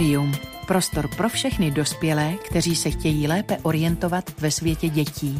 Atrium. Prostor pro všechny dospělé, kteří se chtějí lépe orientovat ve světě dětí.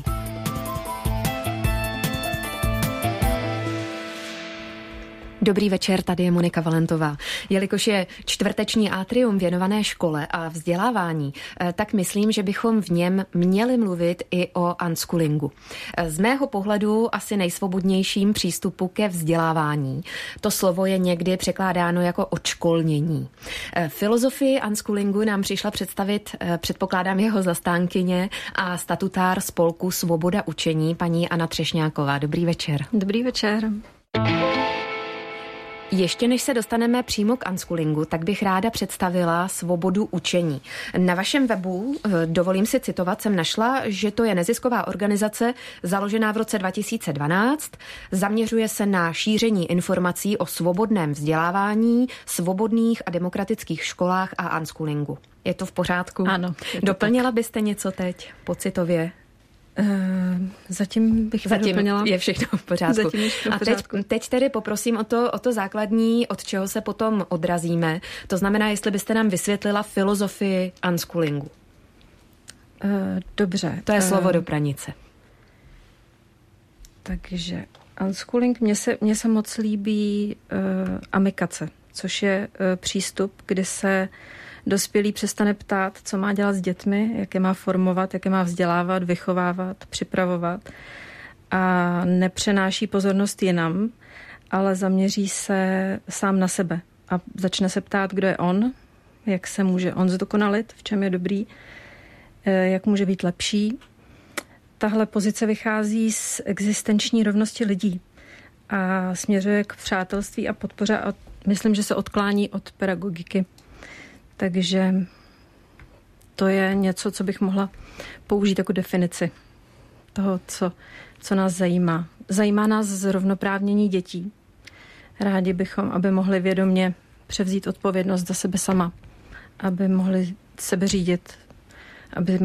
Dobrý večer, tady je Monika Valentová. Jelikož je čtvrteční Atrium věnované škole a vzdělávání, tak myslím, že bychom v něm měli mluvit i o unschoolingu. Z mého pohledu asi nejsvobodnějším přístupu ke vzdělávání. To slovo je někdy překládáno jako odškolnění. Filozofii unschoolingu nám přišla představit, předpokládám, jeho zastánkyně a statutár spolku Svoboda učení, paní Anna Třešňáková. Dobrý večer. Dobrý večer. Ještě než se dostaneme přímo k unschoolingu, tak bych ráda představila Svobodu učení. Na vašem webu, dovolím si citovat, jsem našla, že to je nezisková organizace založená v roce 2012. Zaměřuje se na šíření informací o svobodném vzdělávání, svobodných a demokratických školách a unschoolingu. Je to v pořádku? Ano. Doplnila byste něco teď pocitově? Zatím doplnila. Je všechno v pořádku. A teď tedy poprosím o to základní, od čeho se potom odrazíme. To znamená, jestli byste nám vysvětlila filozofii unschoolingu. Dobře. To je slovo do pranice. Takže unschooling, mně se moc líbí amikace, což je přístup, kdy se dospělý přestane ptát, co má dělat s dětmi, jak je má formovat, jak je má vzdělávat, vychovávat, připravovat a nepřenáší pozornost jinam, ale zaměří se sám na sebe a začne se ptát, kdo je on, jak se může on zdokonalit, v čem je dobrý, jak může být lepší. Tahle pozice vychází z existenční rovnosti lidí a směřuje k přátelství a podpoře a myslím, že se odklání od pedagogiky. Takže to je něco, co bych mohla použít jako definici toho, co nás zajímá. Zajímá nás zrovnoprávnění dětí. Rádi bychom, aby mohli vědomě převzít odpovědnost za sebe sama, aby mohli sebe řídit, aby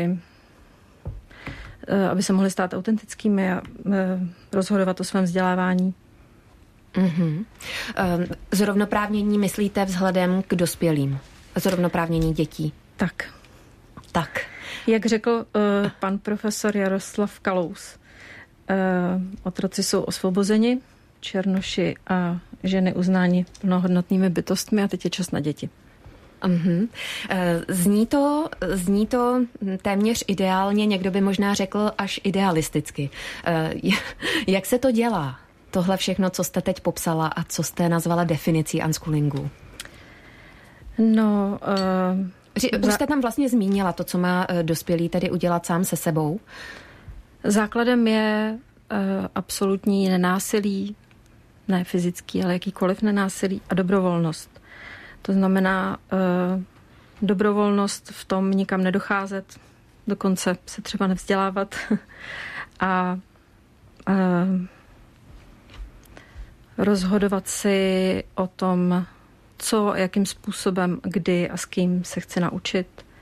se mohli stát autentickými a rozhodovat o svém vzdělávání. Mm-hmm. Zrovnoprávnění myslíte vzhledem k dospělým? Zrovnoprávnění dětí? Tak. Jak řekl pan profesor Jaroslav Kalous, otroci jsou osvobozeni, černoši a ženy uznáni plnohodnotnými bytostmi a teď je čas na děti. Mm-hmm. Zní to téměř ideálně, někdo by možná řekl až idealisticky. Jak se to dělá? Tohle všechno, co jste teď popsala a co jste nazvala definicí unschoolingu? No, už jste tam vlastně zmínila to, co má dospělý tedy udělat sám se sebou. Základem je absolutní nenásilí, ne fyzický, ale jakýkoliv nenásilí a dobrovolnost. To znamená dobrovolnost v tom nikam nedocházet, dokonce se třeba nevzdělávat a rozhodovat si o tom, co, jakým způsobem, kdy a s kým se chce naučit.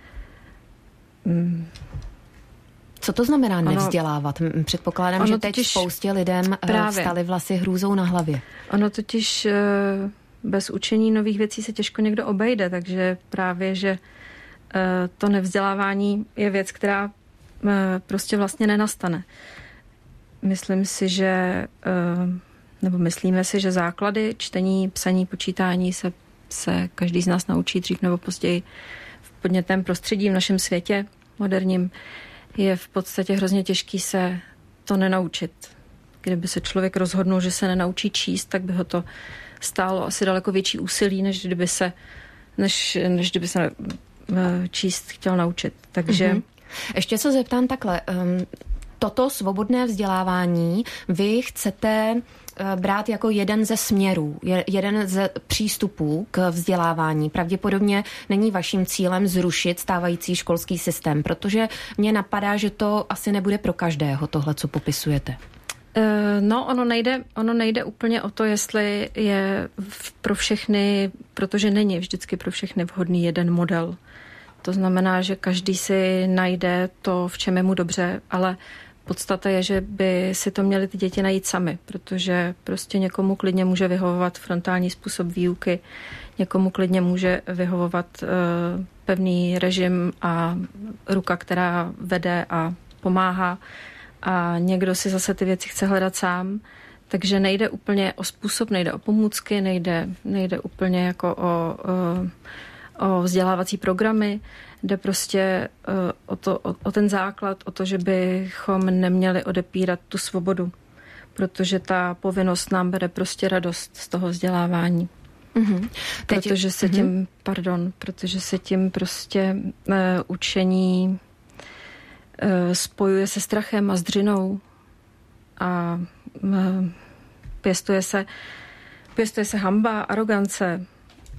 Co to znamená nevzdělávat? Předpokládám, že teď spoustě lidem vstaly vlasy hrůzou na hlavě. Ono totiž bez učení nových věcí se těžko někdo obejde, takže právě, že to nevzdělávání je věc, která prostě vlastně nenastane. Myslíme si, že základy čtení, psaní, počítání se každý z nás naučí dřív nebo později v podnětném prostředí v našem světě moderním. Je v podstatě hrozně těžký se to nenaučit. Kdyby se člověk rozhodnul, že se nenaučí číst, tak by ho to stálo asi daleko větší úsilí, než kdyby se číst chtěl naučit. Takže Ještě se zeptám takhle. Toto svobodné vzdělávání vy chcete brát jako jeden ze směrů, jeden ze přístupů k vzdělávání. Pravděpodobně není vaším cílem zrušit stávající školský systém, protože mně napadá, že to asi nebude pro každého tohle, co popisujete. No, ono nejde úplně o to, jestli je pro všechny, protože není vždycky pro všechny vhodný jeden model. To znamená, že každý si najde to, v čem je mu dobře, ale podstata je, že by si to měly ty děti najít sami, protože prostě někomu klidně může vyhovovat frontální způsob výuky, někomu klidně může vyhovovat pevný režim a ruka, která vede a pomáhá, a někdo si zase ty věci chce hledat sám. Takže nejde úplně o způsob, nejde o pomůcky, nejde úplně jako o vzdělávací programy, jde prostě o ten základ, o to, že bychom neměli odepírat tu svobodu, protože ta povinnost nám bere prostě radost z toho vzdělávání. Mm-hmm. Protože se tím prostě učení spojuje se strachem a s dřinou a pěstuje se hanba, arogance,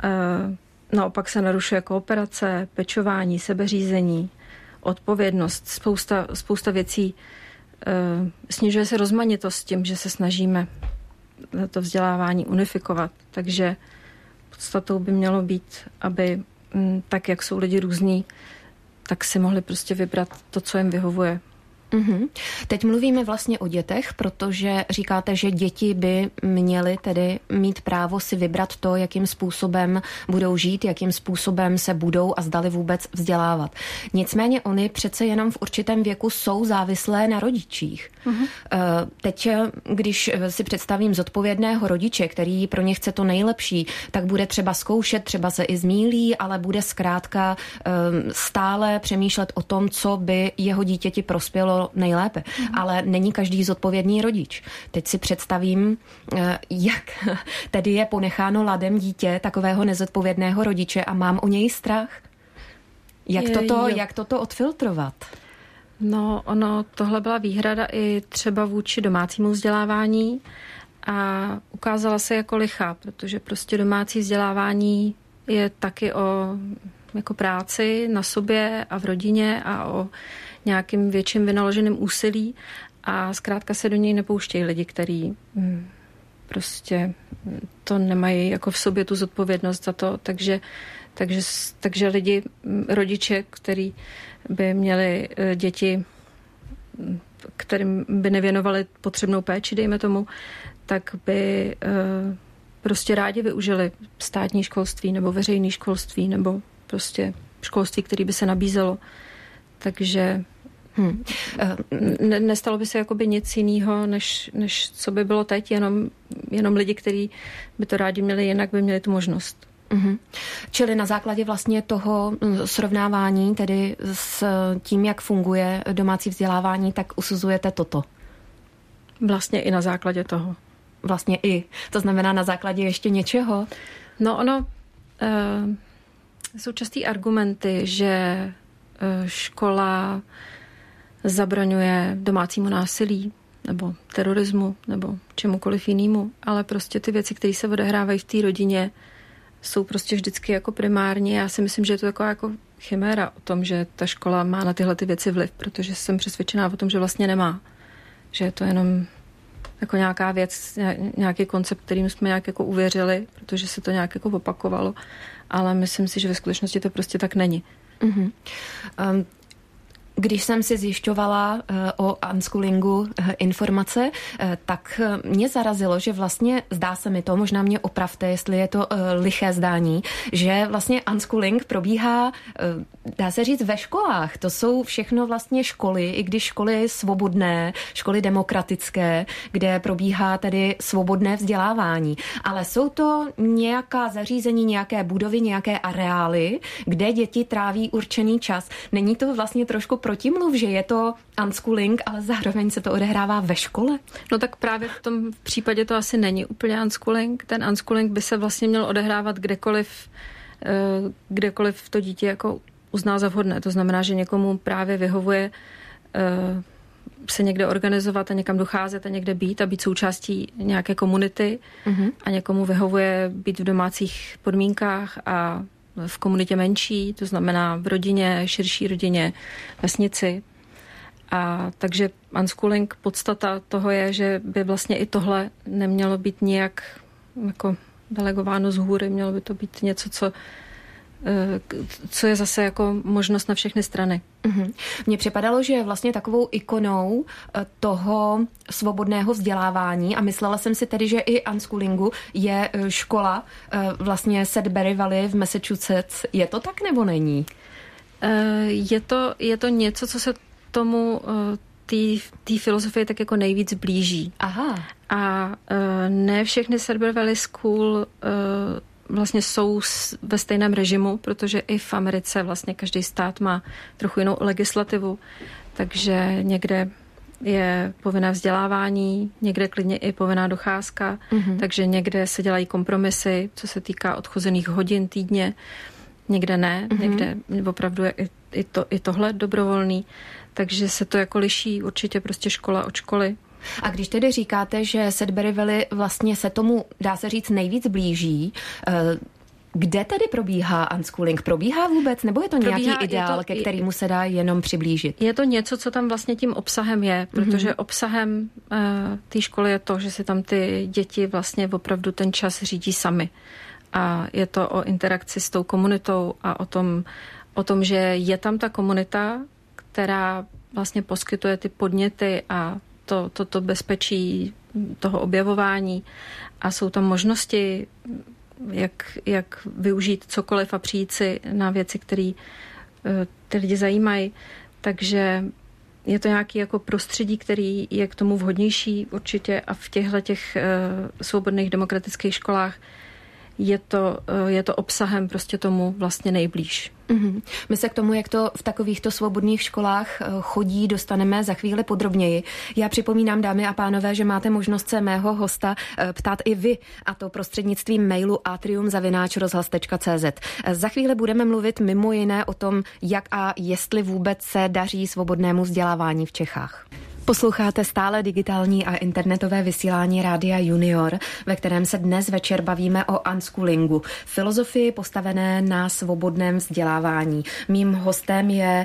naopak se narušuje kooperace, pečování, sebeřízení, odpovědnost, spousta věcí. Snižuje se rozmanitost tím, že se snažíme to vzdělávání unifikovat. Takže podstatou by mělo být, aby tak, jak jsou lidi různí, tak si mohli prostě vybrat to, co jim vyhovuje. Mm-hmm. Teď mluvíme vlastně o dětech, protože říkáte, že děti by měly tedy mít právo si vybrat to, jakým způsobem budou žít, jakým způsobem se budou a zdali vůbec vzdělávat. Nicméně oni přece jenom v určitém věku jsou závislé na rodičích. Mm-hmm. Teď, když si představím zodpovědného rodiče, který pro ně chce to nejlepší, tak bude třeba zkoušet, třeba se i zmýlí, ale bude zkrátka stále přemýšlet o tom, co by jeho dítěti prospělo nejlépe. Ale není každý zodpovědný rodič. Teď si představím, jak tedy je ponecháno ladem dítě takového nezodpovědného rodiče a mám o něj strach. Jak toto odfiltrovat? No, tohle byla výhrada i třeba vůči domácímu vzdělávání a ukázala se jako lichá, protože prostě domácí vzdělávání je taky o jako práci na sobě a v rodině a o nějakým větším vynaloženým úsilí a zkrátka se do něj nepouštějí lidi, kteří prostě to nemají jako v sobě tu zodpovědnost za to, takže lidi, rodiče, kteří by měli děti, kterým by nevěnovali potřebnou péči, dejme tomu, tak by prostě rádi využili státní školství nebo veřejné školství nebo prostě školství, které by se nabízelo. Takže nestalo by se jakoby nic jiného, než co by bylo teď, jenom lidi, kteří by to rádi měli jinak, by měli tu možnost. Mm-hmm. Čili na základě vlastně toho srovnávání, tedy s tím, jak funguje domácí vzdělávání, tak usuzujete toto? Vlastně i na základě toho. Vlastně i. To znamená na základě ještě něčeho? No jsou častý argumenty, že škola zabraňuje domácímu násilí nebo terorismu nebo čemukoliv jinému, ale prostě ty věci, které se odehrávají v té rodině, jsou prostě vždycky jako primární. Já si myslím, že je to taková jako chiméra o tom, že ta škola má na tyhle ty věci vliv, protože jsem přesvědčená o tom, že vlastně nemá. Že je to jenom jako nějaká věc, nějaký koncept, kterým jsme nějak jako uvěřili, protože se to nějak jako opakovalo, ale myslím si, že ve skutečnosti to prostě tak není. Mm-hmm. Když jsem si zjišťovala o unschoolingu informace, tak mě zarazilo, že vlastně, zdá se mi to, možná mě opravte, jestli je to liché zdání, že vlastně unschooling probíhá, dá se říct, ve školách. To jsou všechno vlastně školy, i když školy svobodné, školy demokratické, kde probíhá tedy svobodné vzdělávání. Ale jsou to nějaká zařízení, nějaké budovy, nějaké areály, kde děti tráví určený čas. Není to vlastně trošku protimluv, že je to unschooling, ale zároveň se to odehrává ve škole? No tak právě v tom případě to asi není úplně unschooling. Ten unschooling by se vlastně měl odehrávat kdekoliv to dítě jako uzná za vhodné. To znamená, že někomu právě vyhovuje se někde organizovat a někam docházet a někde být a být součástí nějaké komunity a někomu vyhovuje být v domácích podmínkách a v komunitě menší, to znamená v rodině, širší rodině, vesnici. A takže unschooling, podstata toho je, že by vlastně i tohle nemělo být nějak jako delegováno z hůry, mělo by to být něco, co co je zase jako možnost na všechny strany. Mně připadalo, že je vlastně takovou ikonou toho svobodného vzdělávání a myslela jsem si tedy, že i unschoolingu je škola vlastně Sudbury Valley v Massachusetts. Je to tak nebo není? Je to něco, co se tomu té filozofie tak jako nejvíc blíží. Aha. A ne všechny Sudbury Valley School vlastně jsou ve stejném režimu, protože i v Americe vlastně každý stát má trochu jinou legislativu, takže někde je povinné vzdělávání, někde klidně i povinná docházka, takže někde se dělají kompromisy, co se týká odchozených hodin týdně, někde ne, někde opravdu je i tohle dobrovolný, takže se to jako liší určitě prostě škola od školy. A když tedy říkáte, že Sudbury Valley vlastně se tomu, dá se říct, nejvíc blíží, kde tedy probíhá unschooling? Probíhá vůbec? Nebo je to nějaký ideál, ke kterému se dá jenom přiblížit? Je to něco, co tam vlastně tím obsahem je, protože obsahem té školy je to, že si tam ty děti vlastně opravdu ten čas řídí sami. A je to o interakci s tou komunitou a o tom, že je tam ta komunita, která vlastně poskytuje ty podněty a to bezpečí toho objevování a jsou tam možnosti, jak využít cokoliv a přijít si na věci, které ty lidi zajímají. Takže je to nějaký jako prostředí, který je k tomu vhodnější určitě a v těch svobodných demokratických školách je to obsahem prostě tomu vlastně nejblíž. My se k tomu, jak to v takovýchto svobodných školách chodí, dostaneme za chvíli podrobněji. Já připomínám, dámy a pánové, že máte možnost se mého hosta ptát i vy, a to prostřednictvím mailu atrium@rozhlas.cz. Za chvíli budeme mluvit mimo jiné o tom, jak a jestli vůbec se daří svobodnému vzdělávání v Čechách. Posloucháte stále digitální a internetové vysílání Rádia Junior, ve kterém se dnes večer bavíme o unschoolingu, filozofii postavené na svobodném vzdělávání. Mým hostem je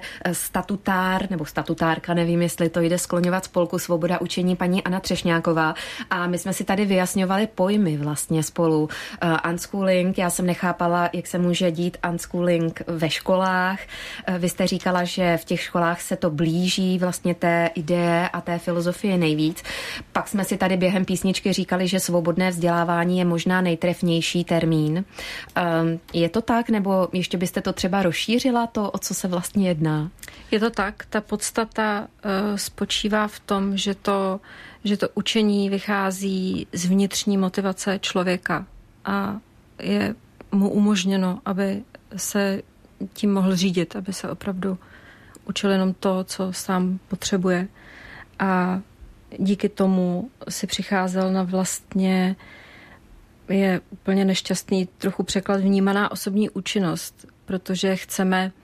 statutárka, nevím, jestli to jde skloňovat, spolku Svoboda učení, paní Anna Třešňáková. A my jsme si tady vyjasňovali pojmy vlastně spolu. Unschooling, já jsem nechápala, jak se může dít unschooling ve školách. Vy jste říkala, že v těch školách se to blíží vlastně té ideje a té filozofie nejvíc. Pak jsme si tady během písničky říkali, že svobodné vzdělávání je možná nejtrefnější termín. Je to tak, nebo ještě byste to třeba rozšířila, to, o co se vlastně jedná? Je to tak. Ta podstata spočívá v tom, že to učení vychází z vnitřní motivace člověka a je mu umožněno, aby se tím mohl řídit, aby se opravdu učil jenom to, co sám potřebuje. A díky tomu si přicházel na vlastně, je úplně nešťastný trochu překlad, vnímaná osobní účinnost, protože chceme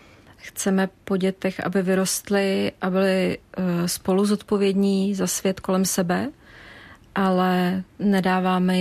po dětech, aby vyrostli a byli spolu zodpovědní za svět kolem sebe, ale nedáváme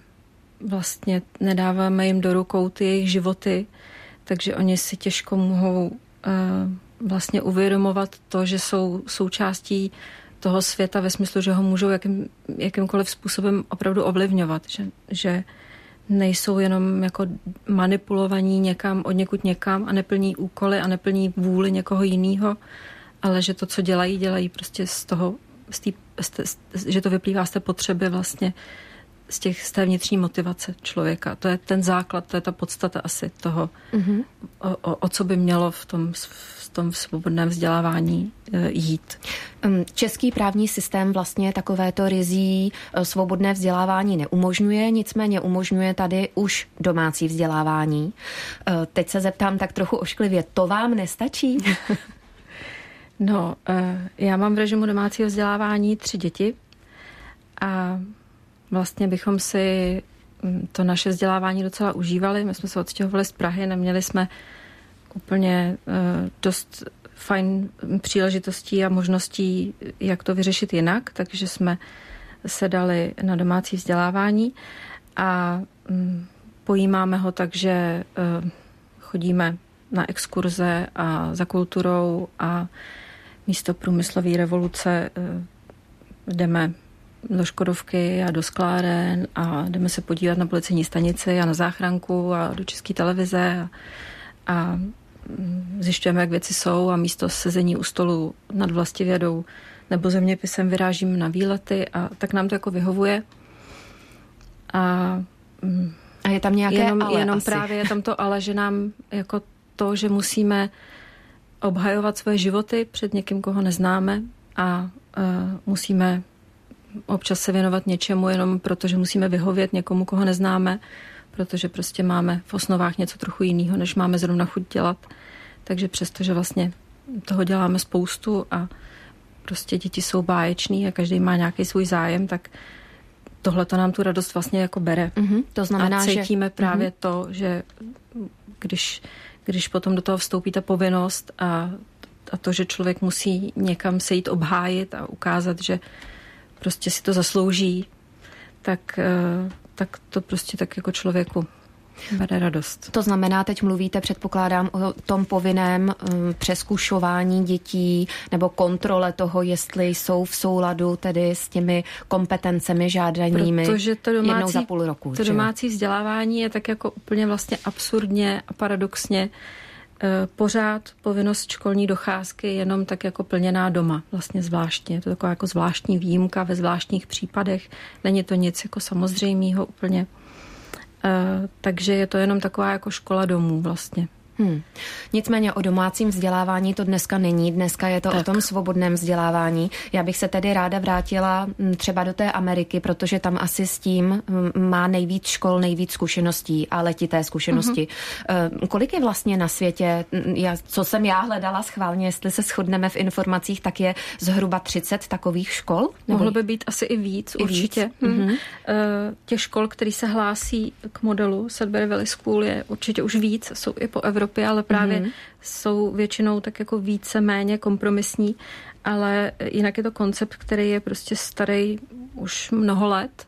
jim do rukou ty jejich životy, takže oni si těžko mohou vlastně uvědomovat to, že jsou součástí toho světa ve smyslu, že ho můžou jakýmkoliv způsobem opravdu ovlivňovat, že nejsou jenom jako manipulovaní někam, od někud někam a neplní úkoly a neplní vůli někoho jiného, ale že to, co dělají prostě že to vyplývá z té potřeby vlastně z té vnitřní motivace člověka. To je ten základ, to je ta podstata asi toho, o co by mělo v tom svobodném vzdělávání jít. Český právní systém vlastně takovéto rizí svobodné vzdělávání neumožňuje, nicméně umožňuje tady už domácí vzdělávání. Teď se zeptám tak trochu ošklivě, to vám nestačí? No, já mám v režimu domácího vzdělávání 3 děti a vlastně bychom si to naše vzdělávání docela užívali. My jsme se odstěhovali z Prahy, neměli jsme úplně dost fajn příležitostí a možností, jak to vyřešit jinak, takže jsme se dali na domácí vzdělávání a pojímáme ho tak, že chodíme na exkurze a za kulturou a místo průmyslové revoluce jdeme do Škodovky a do skláren a jdeme se podívat na policejní stanici a na záchranku a do České televize a zjišťujeme, jak věci jsou a místo sezení u stolu nad vlastivědou nebo zeměpisem vyrážíme na výlety a tak nám to jako vyhovuje. A je tam nějaké jenom právě je tam to ale, že nám jako to, že musíme obhajovat svoje životy před někým, koho neznáme a musíme občas se věnovat něčemu jenom proto, že musíme vyhovět někomu, koho neznáme, protože prostě máme v osnovách něco trochu jiného, než máme zrovna chuť dělat. Takže přesto, že vlastně toho děláme spoustu a prostě děti jsou báječní a každý má nějaký svůj zájem, tak tohle to nám tu radost vlastně jako bere. To znamená, a cítíme právě to, že když potom do toho vstoupí ta povinnost a to, že člověk musí někam se jít obhájit a ukázat, že prostě si to zaslouží, tak to prostě tak jako člověku bere radost. To znamená, teď mluvíte, předpokládám, o tom povinném přezkušování dětí nebo kontrole toho, jestli jsou v souladu tedy s těmi kompetencemi žádanými. Protože to jednou za půl roku. To domácí vzdělávání je tak jako úplně vlastně absurdně a paradoxně pořád povinnost školní docházky jenom tak jako plněná doma, vlastně zvláštně. Je to taková jako zvláštní výjimka ve zvláštních případech. Není to nic jako samozřejmého úplně. Takže je to jenom taková jako škola domů vlastně. Nicméně o domácím vzdělávání to dneska není. Dneska je to o tom svobodném vzdělávání. Já bych se tedy ráda vrátila třeba do té Ameriky, protože tam asi s tím má nejvíc škol, nejvíc zkušeností a letité zkušenosti. Kolik je vlastně na světě, co jsem já hledala schválně, jestli se shodneme v informacích, tak je zhruba 30 takových škol? Mohlo by být asi i víc, určitě. Těch škol, který se hlásí k modelu Sudbury Valley School, je určitě už víc, jsou i po Evropě, ale právě jsou většinou tak jako více méně kompromisní, ale jinak je to koncept, který je prostě starý už mnoho let.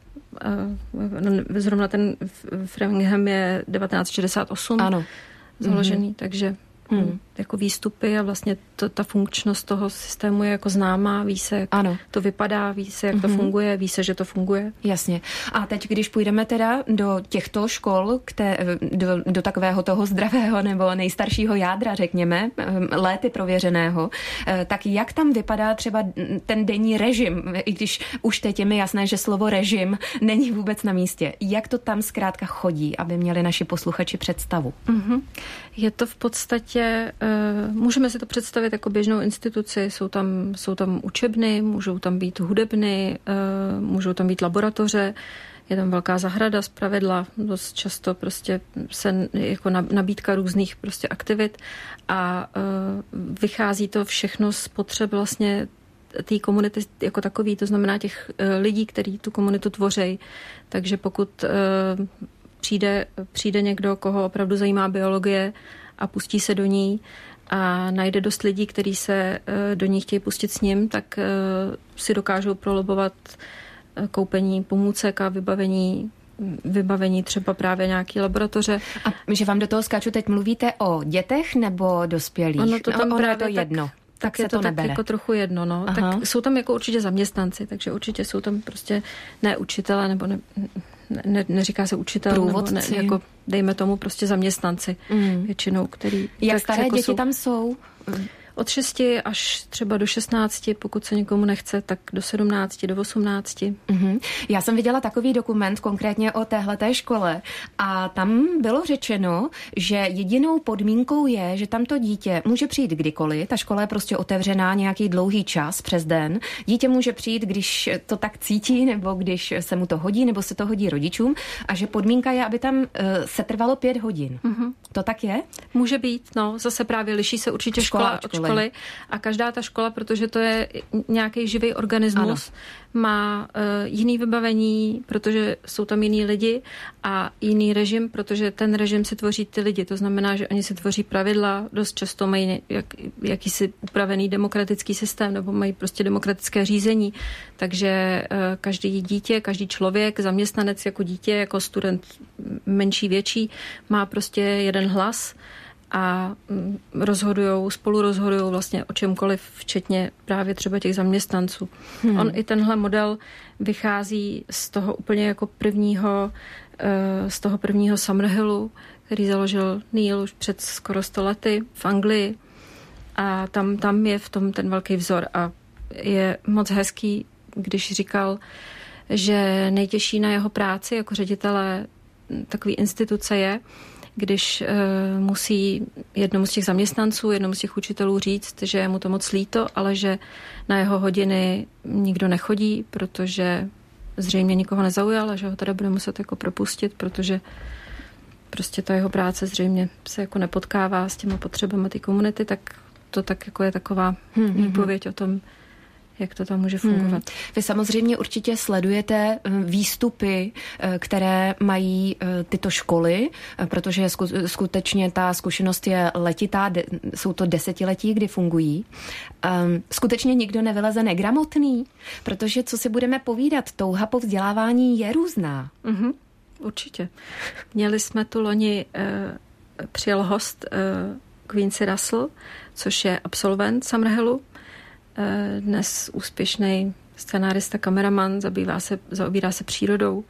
Zrovna ten Framingham je 1968 založený, takže jako výstupy a vlastně ta funkčnost toho systému je jako známá, ví se, jak to vypadá, ví se, jak to funguje, ví se, že to funguje. Jasně. A teď, když půjdeme teda do těchto škol, do takového toho zdravého nebo nejstaršího jádra, řekněme, léty prověřeného, tak jak tam vypadá třeba ten denní režim, i když už teď je mi jasné, že slovo režim není vůbec na místě. Jak to tam zkrátka chodí, aby měli naši posluchači představu? Je to v podstatě, můžeme si to představit jako běžnou instituci, jsou tam učebny, můžou tam být hudebny, můžou tam být laboratoře, je tam velká zahrada zpravidla, dost často prostě se jako nabídka různých prostě aktivit a vychází to všechno z potřeb vlastně té komunity jako takový, to znamená těch lidí, kteří tu komunitu tvoří. Takže pokud přijde někdo, koho opravdu zajímá biologie a pustí se do ní a najde dost lidí, kteří se do ní chtějí pustit s ním, tak si dokážou prolobovat koupení pomůcek a vybavení třeba právě nějaký laboratoře. A že vám do toho skáču, teď mluvíte o dětech nebo dospělých? Ono to tam právě je to jedno. Tak se je to tak nebere. jako trochu jedno, no. Tak jsou tam jako určitě zaměstnanci, takže určitě jsou tam prostě ne učitele, nebo neříká se učitel, průvodci. Nebo jako dejme tomu prostě zaměstnanci většinou, který... Jak staré jako děti tam jsou? Od 6 až třeba do 16, pokud se někomu nechce, tak do 17, do 18. Já jsem viděla takový dokument konkrétně o téhleté škole a tam bylo řečeno, že jedinou podmínkou je, že tam to dítě může přijít kdykoliv, ta škola je prostě otevřená nějaký dlouhý čas přes den. Dítě může přijít, když to tak cítí, nebo když se mu to hodí, nebo se to hodí rodičům a že podmínka je, aby tam se trvalo 5 hodin. To tak je? Může být, no, zase právě liší se určitě škola od školy a každá ta škola, protože to je nějaký živý organismus, má jiný vybavení, protože jsou tam jiný lidi a jiný režim, protože ten režim si tvoří ty lidi. To znamená, že oni si tvoří pravidla, dost často mají jakýsi upravený demokratický systém nebo mají prostě demokratické řízení. Takže každý dítě, každý člověk, zaměstnanec jako dítě, jako student menší, větší, má prostě jeden hlas a spolu rozhodujou vlastně o čemkoliv, včetně právě třeba těch zaměstnanců. On i tenhle model vychází z toho úplně jako prvního Summerhillu, který založil Neil už před skoro 100 lety v Anglii, a tam je v tom ten velký vzor a je moc hezký, když říkal, že nejtěžší na jeho práci jako ředitele takové instituce je, když musí jednomu z těch zaměstnanců, jednomu z těch učitelů říct, že je mu to moc líto, ale že na jeho hodiny nikdo nechodí, protože zřejmě nikoho nezaujal a že ho teda bude muset jako propustit, protože prostě ta jeho práce zřejmě se jako nepotkává s těma potřebami té komunity, tak to tak jako je taková výpověď o tom, jak to tam může fungovat. Vy samozřejmě určitě sledujete výstupy, které mají tyto školy, protože skutečně ta zkušenost je letitá, jsou to desetiletí, kdy fungují. Skutečně nikdo nevyleze negramotný, protože co si budeme povídat, touha po vzdělávání je různá. Určitě. Měli jsme tu loni, přijel host Quincy Russell, což je absolvent Summerhillu, dnes úspěšný scenárista, kameraman, zaobírá se přírodou,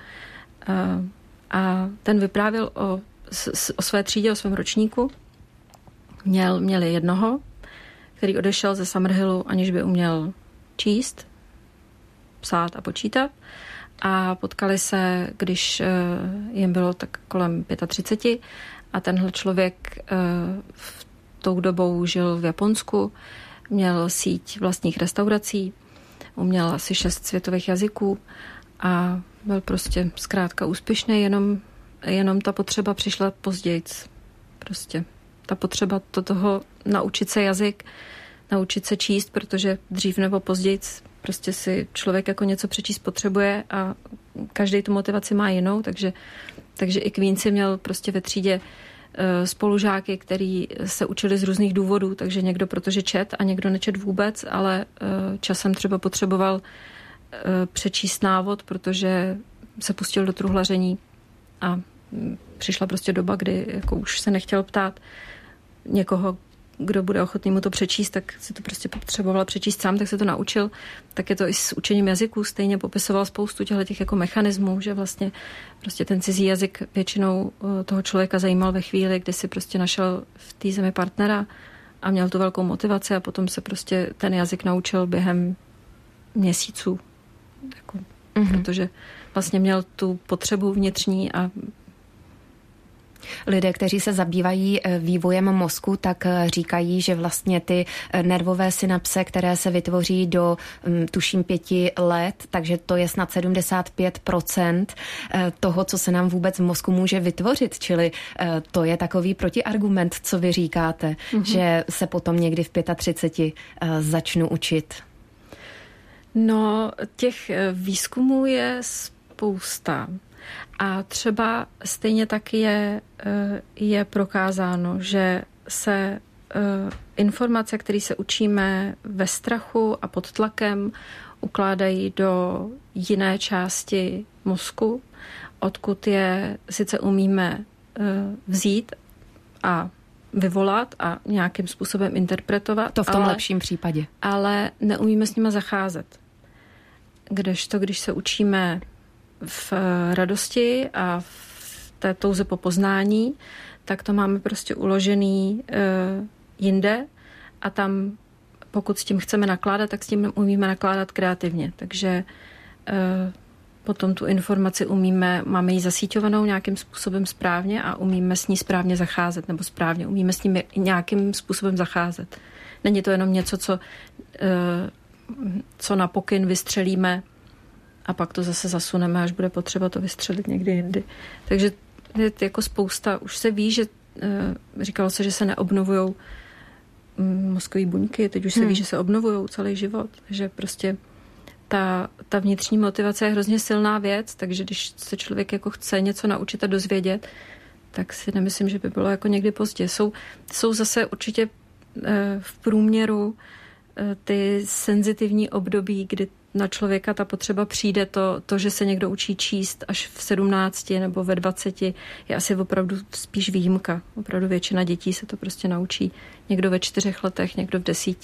a ten vyprávěl o své třídě, o svém ročníku. Měli jednoho, který odešel ze Summerhillu, aniž by uměl číst, psát a počítat, a potkali se, když jim bylo tak kolem 35, a tenhle člověk v tou dobou žil v Japonsku, měl síť vlastních restaurací, uměl asi 6 světových jazyků a byl prostě zkrátka úspěšný, jenom ta potřeba přišla pozdějc. Prostě ta potřeba toho naučit se jazyk, naučit se číst, protože dřív nebo pozdějc prostě si člověk jako něco přečíst potřebuje a každý tu motivaci má jinou, takže i Quincy měl prostě ve třídě spolužáky, který se učili z různých důvodů, takže někdo protože čet a někdo nečet vůbec, ale časem třeba potřeboval přečíst návod, protože se pustil do truhlaření a přišla prostě doba, kdy jako už se nechtěl ptát někoho, kdo bude ochotný mu to přečíst, tak si to prostě potřeboval přečíst sám, tak se to naučil. Tak je to i s učením jazyků, stejně popisoval spoustu těch jako mechanismů, že vlastně prostě ten cizí jazyk většinou toho člověka zajímal ve chvíli, kdy si prostě našel v té zemi partnera a měl tu velkou motivaci a potom se prostě ten jazyk naučil během měsíců. Jako, protože vlastně měl tu potřebu vnitřní a lidé, kteří se zabývají vývojem mozku, tak říkají, že vlastně ty nervové synapse, které se vytvoří do tuším 5 let, takže to je snad 75% toho, co se nám vůbec v mozku může vytvořit, čili to je takový protiargument, co vy říkáte, že se potom někdy v 35 začnu učit. No, těch výzkumů je spousta. A třeba stejně tak je prokázáno, že se informace, které se učíme ve strachu a pod tlakem, ukládají do jiné části mozku, odkud je sice umíme vzít a vyvolat a nějakým způsobem interpretovat. To v tom lepším případě. Ale neumíme s nima zacházet. Kdežto, když se učíme v radosti a v té touze po poznání, tak to máme prostě uložený jinde a tam, pokud s tím chceme nakládat, tak s tím umíme nakládat kreativně. Takže potom tu informaci máme ji zasíťovanou nějakým způsobem správně a umíme s ní správně zacházet, nebo správně umíme s ní nějakým způsobem zacházet. Není to jenom něco, co na pokyn vystřelíme a pak to zase zasuneme, až bude potřeba to vystřelit někdy jindy. Takže je jako spousta. Už se ví, že říkalo se, že se neobnovujou mozkové buňky, teď už se ví, že se obnovují celý život. Že prostě ta vnitřní motivace je hrozně silná věc, takže když se člověk jako chce něco naučit a dozvědět, tak si nemyslím, že by bylo jako někdy pozdě. Jsou zase určitě v průměru ty senzitivní období, kdy na člověka ta potřeba přijde, to, že se někdo učí číst až v 17 nebo ve 20, je asi opravdu spíš výjimka. Opravdu většina dětí se to prostě naučí. Někdo ve 4 letech, někdo v 10.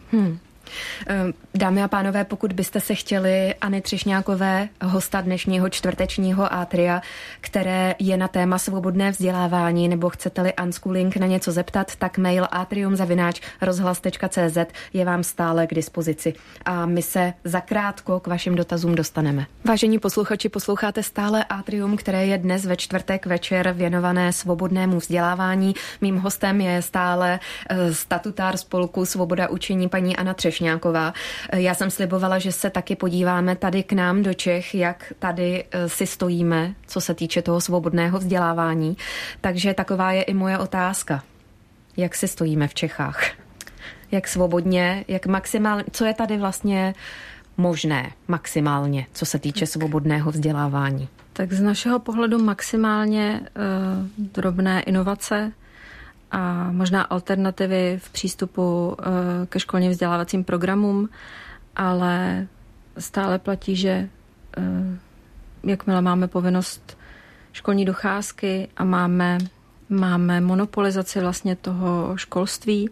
Dámy a pánové, pokud byste se chtěli Anny Třešňákové, hosta dnešního čtvrtečního Atria, které je na téma svobodné vzdělávání, nebo chcete-li Unschooling na něco zeptat, tak mail atrium@rozhlas.cz je vám stále k dispozici. A my se zakrátko k vašim dotazům dostaneme. Vážení posluchači, posloucháte stále Atrium, které je dnes ve čtvrtek večer věnované svobodnému vzdělávání. Mým hostem je stále statutár spolku Svoboda učení paní Anna Třešňáková. Já jsem slibovala, že se taky podíváme tady k nám do Čech, jak tady si stojíme, co se týče toho svobodného vzdělávání. Takže taková je i moje otázka. Jak si stojíme v Čechách? Jak svobodně, jak maximálně, co je tady vlastně možné maximálně, co se týče svobodného vzdělávání? Tak z našeho pohledu maximálně drobné inovace a možná alternativy v přístupu ke školním vzdělávacím programům, ale stále platí, že jakmile máme povinnost školní docházky a máme monopolizaci vlastně toho školství,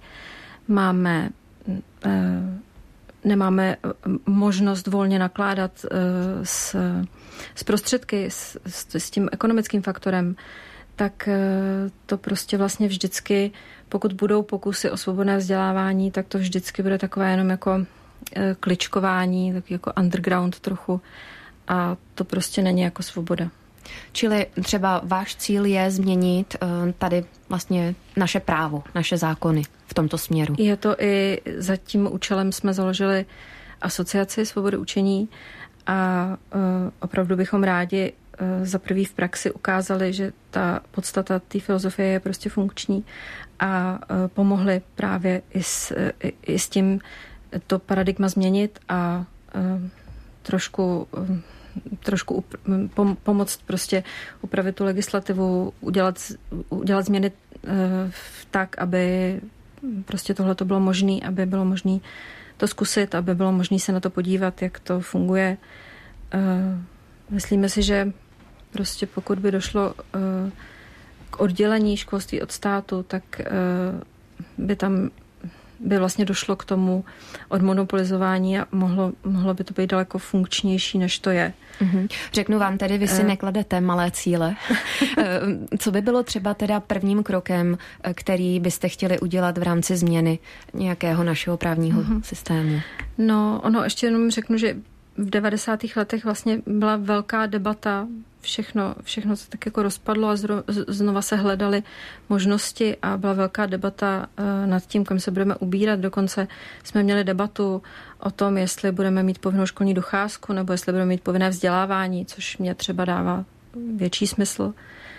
nemáme možnost volně nakládat s prostředky, s tím ekonomickým faktorem, tak to prostě vlastně vždycky, pokud budou pokusy o svobodné vzdělávání, tak to vždycky bude takové jenom jako kličkování, tak jako underground trochu a to prostě není jako svoboda. Čili třeba váš cíl je změnit tady vlastně naše právo, naše zákony v tomto směru. Je to i za tím účelem jsme založili asociaci svobody učení a opravdu bychom rádi za prvý v praxi ukázali, že ta podstata té filozofie je prostě funkční a pomohli právě i s tím to paradigma změnit a trošku pomoct prostě upravit tu legislativu, udělat změny tak, aby prostě tohle to bylo možné, aby bylo možné to zkusit, aby bylo možné se na to podívat, jak to funguje. Myslíme si, že prostě pokud by došlo k oddělení školství od státu, tak by vlastně došlo k tomu odmonopolizování a mohlo by to být daleko funkčnější, než to je. Řeknu vám tedy, vy si nekladete malé cíle. Co by bylo třeba teda prvním krokem, který byste chtěli udělat v rámci změny nějakého našeho právního systému? No, ještě jenom řeknu, že v 90. letech vlastně byla velká debata, všechno se tak jako rozpadlo a znova se hledaly možnosti a byla velká debata nad tím, kam se budeme ubírat. Dokonce jsme měli debatu o tom, jestli budeme mít povinnou školní docházku nebo jestli budeme mít povinné vzdělávání, což mě třeba dává větší smysl.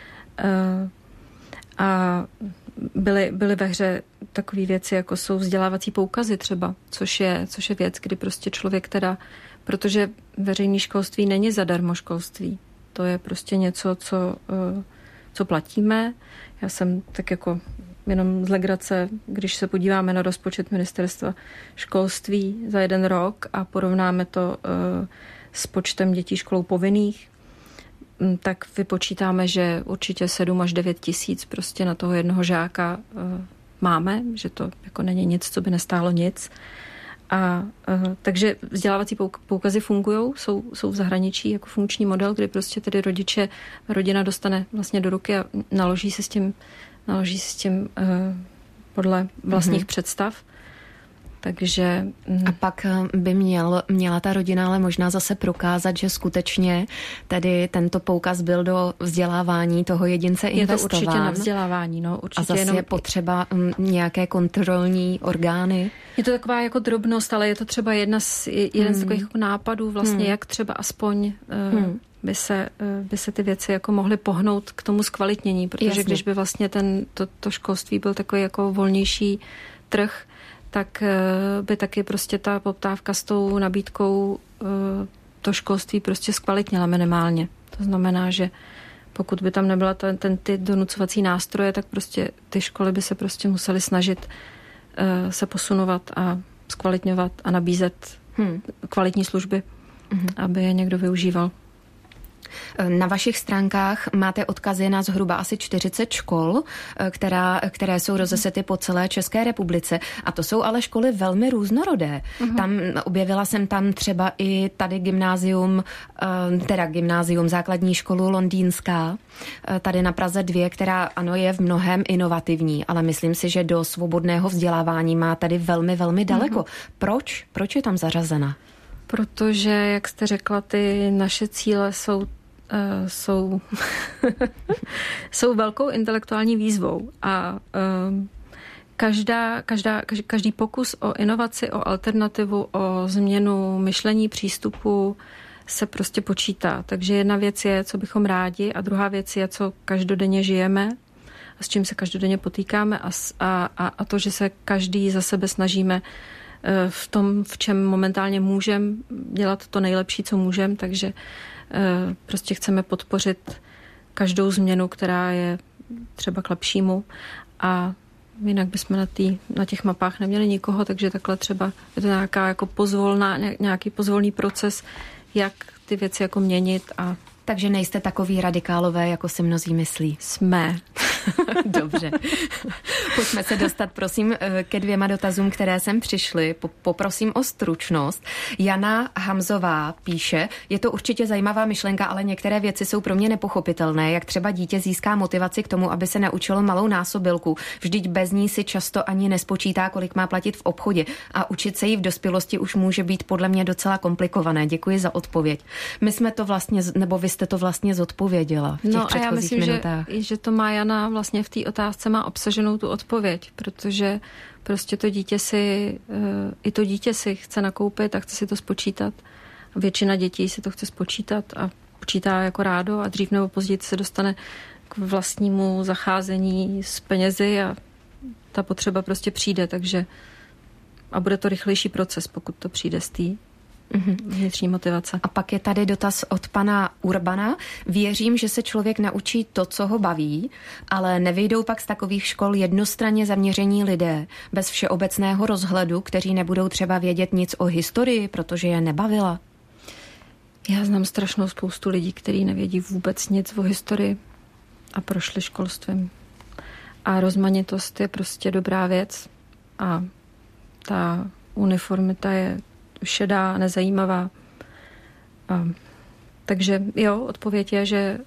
A byly ve hře takové věci, jako jsou vzdělávací poukazy třeba, což je věc, kdy prostě člověk teda, protože veřejné školství není zadarmo školství. To je prostě něco, co platíme. Já jsem tak jako jenom z legrace, když se podíváme na rozpočet ministerstva školství za 1 rok a porovnáme to s počtem dětí školou povinných, tak vypočítáme, že určitě 7 až 9 tisíc prostě na toho jednoho žáka máme, že to jako není nic, co by nestálo nic. Takže vzdělávací poukazy fungujou, jsou v zahraničí jako funkční model, kdy prostě tedy rodina dostane vlastně do ruky a naloží si s tím podle vlastních představ. Takže... A pak by měla ta rodina ale možná zase prokázat, že skutečně tedy tento poukaz byl do vzdělávání toho jedince investován. Je to určitě na vzdělávání. No, určitě a zase je potřeba nějaké kontrolní orgány. Je to taková jako drobnost, ale je to třeba jeden z takových jako nápadů vlastně, jak třeba aspoň by se ty věci jako mohly pohnout k tomu zkvalitnění, protože když by vlastně to školství byl takový jako volnější trh, tak by taky prostě ta poptávka s tou nabídkou to školství prostě zkvalitnila minimálně. To znamená, že pokud by tam nebyla ty donucovací nástroje, tak prostě ty školy by se prostě musely snažit se posunovat a zkvalitňovat a nabízet kvalitní služby, aby je někdo využíval. Na vašich stránkách máte odkazy na zhruba asi 40 škol, které jsou rozesety po celé České republice. A to jsou ale školy velmi různorodé. Objevila jsem tam třeba i tady gymnázium, základní školu Londýnská, tady na Praze 2, která ano je v mnohém inovativní, ale myslím si, že do svobodného vzdělávání má tady velmi, velmi daleko. Proč je tam zařazena? Protože, jak jste řekla, ty naše cíle jsou velkou intelektuální výzvou a každý pokus o inovaci, o alternativu, o změnu myšlení, přístupu se prostě počítá. Takže jedna věc je, co bychom rádi, a druhá věc je, co každodenně žijeme a s čím se každodenně potýkáme a to, že se každý za sebe snažíme v tom, v čem momentálně můžeme dělat to nejlepší, co můžeme, takže prostě chceme podpořit každou změnu, která je třeba k lepšímu a jinak bychom na těch mapách neměli nikoho, takže takhle třeba je to nějaký pozvolný proces, jak ty věci jako měnit a takže nejste takový radikálové, jako si mnozí myslí. Jsme. Dobře. Pojďme se dostat, prosím, ke 2 dotazům, které sem přišly. Poprosím o stručnost. Jana Hamzová píše, je to určitě zajímavá myšlenka, ale některé věci jsou pro mě nepochopitelné, jak třeba dítě získá motivaci k tomu, aby se naučilo malou násobilku. Vždyť bez ní si často ani nespočítá, kolik má platit v obchodě. A učit se jí v dospělosti už může být podle mě docela komplikované. Děkuji za odpověď. My jsme to vlastně, nebo vy jste to vlastně zodpověděla v těch předchozích já myslím, minutách. že to má Jana vlastně v té otázce má obsaženou tu odpověď, protože prostě i to dítě si chce nakoupit a chce si to spočítat. Většina dětí si to chce spočítat a počítá jako rádo a dřív nebo později se dostane k vlastnímu zacházení s penězi a ta potřeba prostě přijde, takže a bude to rychlejší proces, pokud to přijde z té vnitřní motivace. A pak je tady dotaz od pana Urbana. Věřím, že se člověk naučí to, co ho baví, ale nevyjdou pak z takových škol jednostranně zaměření lidé, bez všeobecného rozhledu, kteří nebudou třeba vědět nic o historii, protože je nebavila. Já znám strašnou spoustu lidí, kteří nevědí vůbec nic o historii a prošli školstvím. A rozmanitost je prostě dobrá věc a ta uniformita je šedá, nezajímavá. Takže jo, odpověď je, že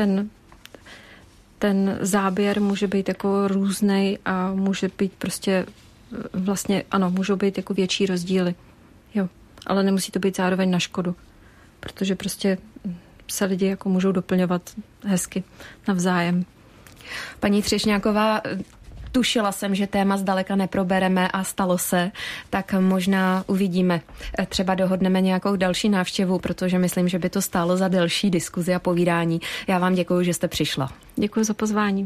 ten záběr může být jako různej a může být prostě vlastně, ano, můžou být jako větší rozdíly. Jo, ale nemusí to být zároveň na škodu, protože prostě se lidi jako můžou doplňovat hezky navzájem. Paní Třešňáková, tušila jsem, že téma zdaleka neprobereme a stalo se, tak možná uvidíme. Třeba dohodneme nějakou další návštěvu, protože myslím, že by to stálo za delší diskuzi a povídání. Já vám děkuji, že jste přišla. Děkuji za pozvání.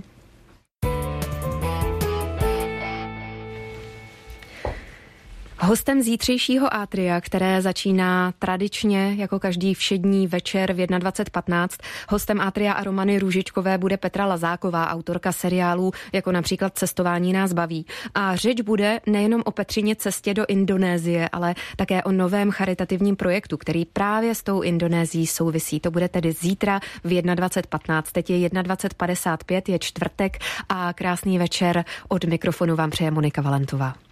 Hostem zítřejšího Atria, které začíná tradičně jako každý všední večer v 21:15, hostem Atria a Romany Růžičkové bude Petra Lazáková, autorka seriálů jako například Cestování nás baví. A řeč bude nejenom o Petřině cestě do Indonésie, ale také o novém charitativním projektu, který právě s tou Indonésií souvisí. To bude tedy zítra v 21:15. Teď je 21:55, je čtvrtek a krásný večer. Od mikrofonu vám přeje Monika Valentová.